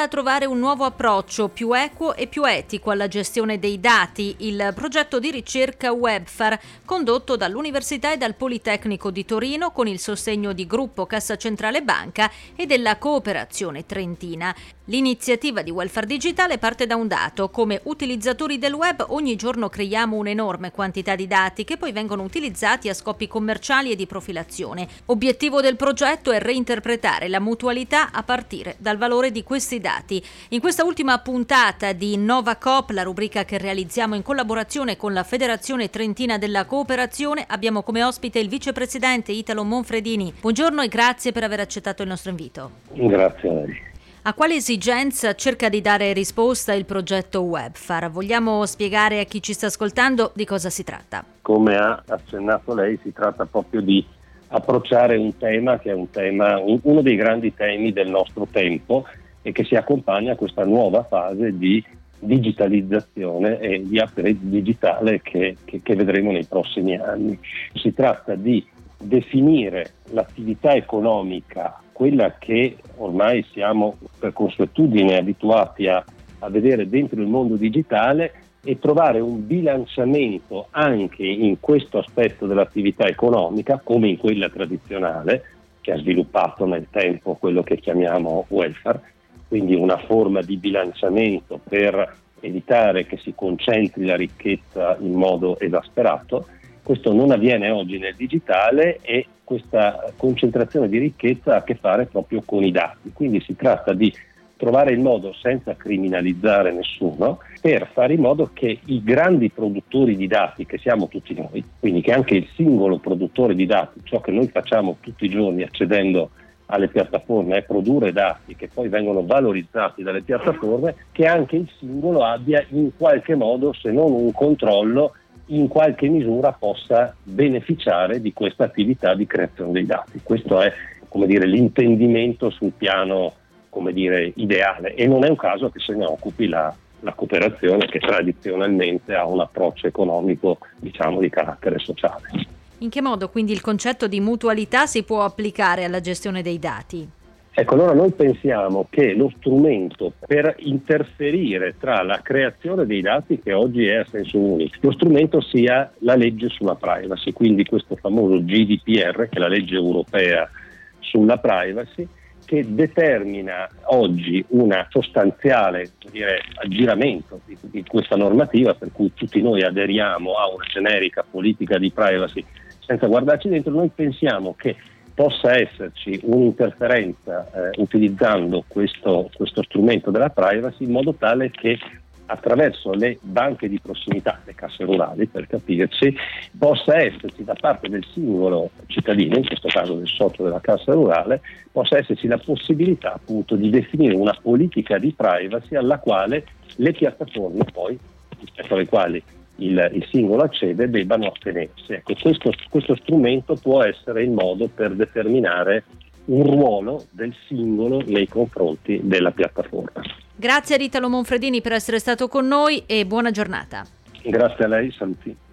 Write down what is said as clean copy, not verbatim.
a trovare un nuovo approccio più equo e più etico alla gestione dei dati, il progetto di ricerca Webfar, condotto dall'Università e dal Politecnico di Torino con il sostegno di Gruppo Cassa Centrale Banca e della Cooperazione Trentina. L'iniziativa di Welfare Digitale parte da un dato: come utilizzatori del web ogni giorno creiamo un'enorme quantità di dati che poi vengono utilizzati a scopi commerciali e di profilazione. Obiettivo del progetto è reinterpretare la mutualità a partire dal valore di questi dati. In questa ultima puntata di Nova Coop, la rubrica che realizziamo in collaborazione con la Federazione Trentina della Cooperazione, abbiamo come ospite il vicepresidente Italo Monfredini. Buongiorno e grazie per aver accettato il nostro invito. Grazie a lei. A quale esigenza cerca di dare risposta il progetto Webfar? Vogliamo spiegare a chi ci sta ascoltando di cosa si tratta? Come ha accennato lei, si tratta proprio di approcciare un tema che è uno dei grandi temi del nostro tempo e che si accompagna a questa nuova fase di digitalizzazione e di upgrade digitale che vedremo nei prossimi anni. Si tratta di definire l'attività economica, quella che ormai siamo per consuetudine abituati a vedere dentro il mondo digitale, e trovare un bilanciamento anche in questo aspetto dell'attività economica, come in quella tradizionale, che ha sviluppato nel tempo quello che chiamiamo welfare, quindi una forma di bilanciamento per evitare che si concentri la ricchezza in modo esasperato. Questo non avviene oggi nel digitale e questa concentrazione di ricchezza ha a che fare proprio con i dati. Quindi si tratta di trovare il modo, senza criminalizzare nessuno, per fare in modo che i grandi produttori di dati, che siamo tutti noi, quindi che anche il singolo produttore di dati, ciò che noi facciamo tutti i giorni accedendo alle piattaforme, è produrre dati che poi vengono valorizzati dalle piattaforme, che anche il singolo abbia in qualche modo, se non un controllo, in qualche misura possa beneficiare di questa attività di creazione dei dati. Questo è, l'intendimento sul piano, ideale, e non è un caso che se ne occupi la cooperazione, che tradizionalmente ha un approccio economico, di carattere sociale. In che modo quindi il concetto di mutualità si può applicare alla gestione dei dati? Ecco, allora noi pensiamo che lo strumento per interferire tra la creazione dei dati, che oggi è a senso unico, lo strumento sia la legge sulla privacy, quindi questo famoso GDPR, che è la legge europea sulla privacy, che determina oggi una sostanziale aggiramento di questa normativa, per cui tutti noi aderiamo a una generica politica di privacy senza guardarci dentro. Noi pensiamo che possa esserci un'interferenza utilizzando questo strumento della privacy, in modo tale che attraverso le banche di prossimità, le casse rurali per capirci, possa esserci da parte del singolo cittadino, in questo caso del socio della cassa rurale, possa esserci la possibilità appunto di definire una politica di privacy alla quale le piattaforme poi, rispetto alle quali il singolo accede, debbano attenersi. Ecco, questo strumento può essere il modo per determinare un ruolo del singolo nei confronti della piattaforma. Grazie a Italo Monfredini per essere stato con noi e buona giornata. Grazie a lei, saluti.